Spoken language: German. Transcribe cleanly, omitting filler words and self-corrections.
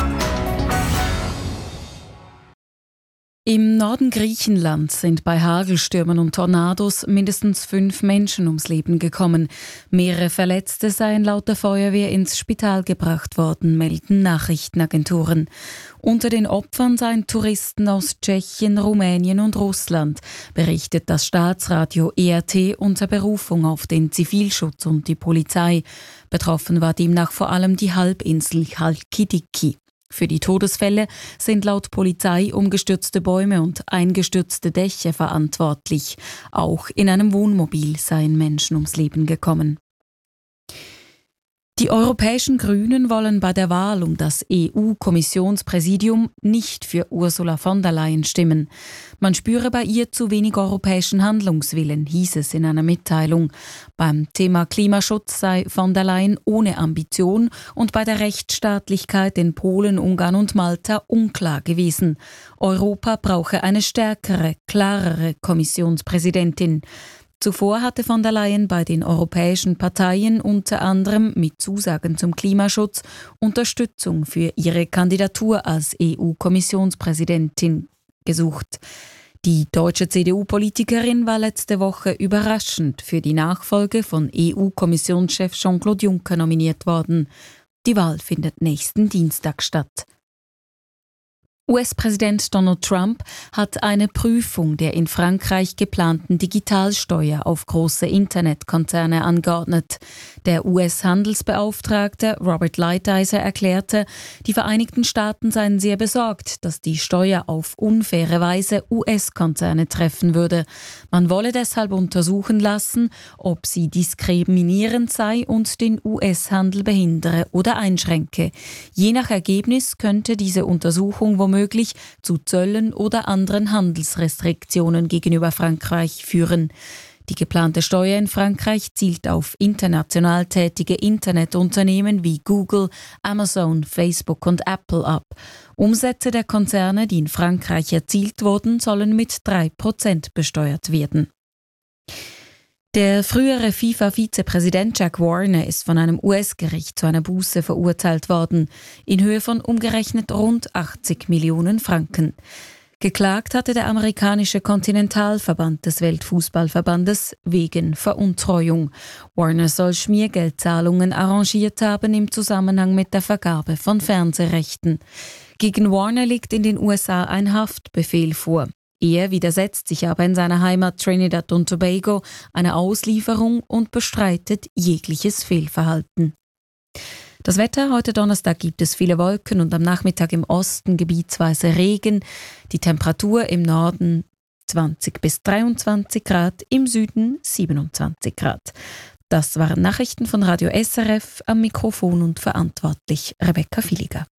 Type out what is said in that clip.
Im Norden Griechenlands sind bei Hagelstürmen und Tornados mindestens 5 Menschen ums Leben gekommen. Mehrere Verletzte seien laut der Feuerwehr ins Spital gebracht worden, melden Nachrichtenagenturen. Unter den Opfern seien Touristen aus Tschechien, Rumänien und Russland, berichtet das Staatsradio ERT unter Berufung auf den Zivilschutz und die Polizei. Betroffen war demnach vor allem die Halbinsel Halkidiki. Für die Todesfälle sind laut Polizei umgestürzte Bäume und eingestürzte Dächer verantwortlich. Auch in einem Wohnmobil seien Menschen ums Leben gekommen. Die europäischen Grünen wollen bei der Wahl um das EU-Kommissionspräsidium nicht für Ursula von der Leyen stimmen. Man spüre bei ihr zu wenig europäischen Handlungswillen, hieß es in einer Mitteilung. Beim Thema Klimaschutz sei von der Leyen ohne Ambition und bei der Rechtsstaatlichkeit in Polen, Ungarn und Malta unklar gewesen. Europa brauche eine stärkere, klarere Kommissionspräsidentin. Zuvor hatte von der Leyen bei den europäischen Parteien unter anderem mit Zusagen zum Klimaschutz Unterstützung für ihre Kandidatur als EU-Kommissionspräsidentin gesucht. Die deutsche CDU-Politikerin war letzte Woche überraschend für die Nachfolge von EU-Kommissionschef Jean-Claude Juncker nominiert worden. Die Wahl findet nächsten Dienstag statt. US-Präsident Donald Trump hat eine Prüfung der in Frankreich geplanten Digitalsteuer auf große Internetkonzerne angeordnet. Der US-Handelsbeauftragte Robert Lighthizer erklärte, die Vereinigten Staaten seien sehr besorgt, dass die Steuer auf unfaire Weise US-Konzerne treffen würde. Man wolle deshalb untersuchen lassen, ob sie diskriminierend sei und den US-Handel behindere oder einschränke. Je nach Ergebnis könnte diese Untersuchung womöglich zu Zöllen oder anderen Handelsrestriktionen gegenüber Frankreich führen. Die geplante Steuer in Frankreich zielt auf international tätige Internetunternehmen wie Google, Amazon, Facebook und Apple ab. Umsätze der Konzerne, die in Frankreich erzielt wurden, sollen mit 3% besteuert werden. Der frühere FIFA-Vizepräsident Jack Warner ist von einem US-Gericht zu einer Buße verurteilt worden, in Höhe von umgerechnet rund 80 Millionen Franken. Geklagt hatte der amerikanische Kontinentalverband des Weltfußballverbandes wegen Veruntreuung. Warner soll Schmiergeldzahlungen arrangiert haben im Zusammenhang mit der Vergabe von Fernsehrechten. Gegen Warner liegt in den USA ein Haftbefehl vor. Er widersetzt sich aber in seiner Heimat Trinidad und Tobago einer Auslieferung und bestreitet jegliches Fehlverhalten. Das Wetter: heute Donnerstag gibt es viele Wolken und am Nachmittag im Osten gebietsweise Regen. Die Temperatur im Norden 20 bis 23 Grad, im Süden 27 Grad. Das waren Nachrichten von Radio SRF, am Mikrofon und verantwortlich Rebecca Filiger.